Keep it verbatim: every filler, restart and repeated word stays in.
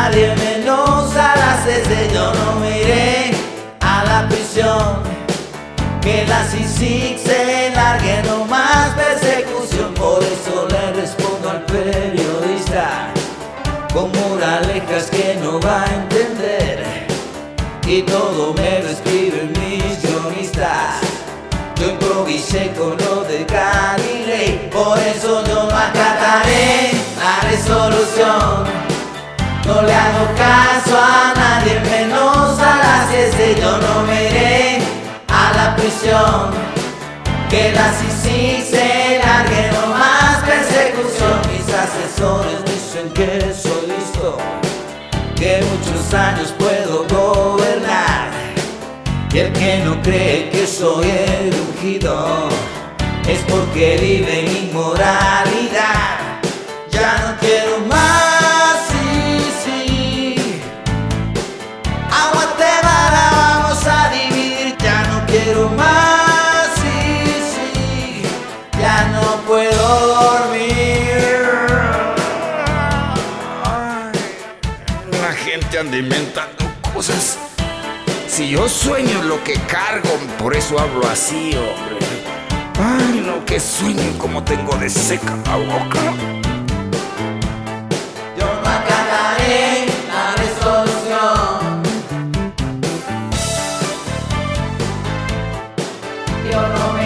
nadie menos a las S. Yo no me iré a la prisión, que la C I C I C se largue, no más persecución. Por eso le respondo al periodista con moralejas que no va a entender, y todo me lo escriben mis guionistas. Yo improvisé con lo de Galilei, por eso yo no acataré la resolución. No le hago caso a nadie menos a la C I S. Yo no me iré a la prisión, que la C I C I C se largue, no más persecución. Mis asesores dicen que soy listo, que muchos años puedo gobernar, y el que no cree que soy el ungido es porque vive en inmoralidad. Ya no quiero más, sí, sí. Aguante vara, vamos a dividir. Ya no quiero más, sí, sí. Ya no puedo dormir. La gente anda inventando cosas. Si yo sueño lo que cargo, por eso hablo así, hombre. Ay, no, que sueño como tengo de seca la boca. Yo no acataré la resolución. Yo no me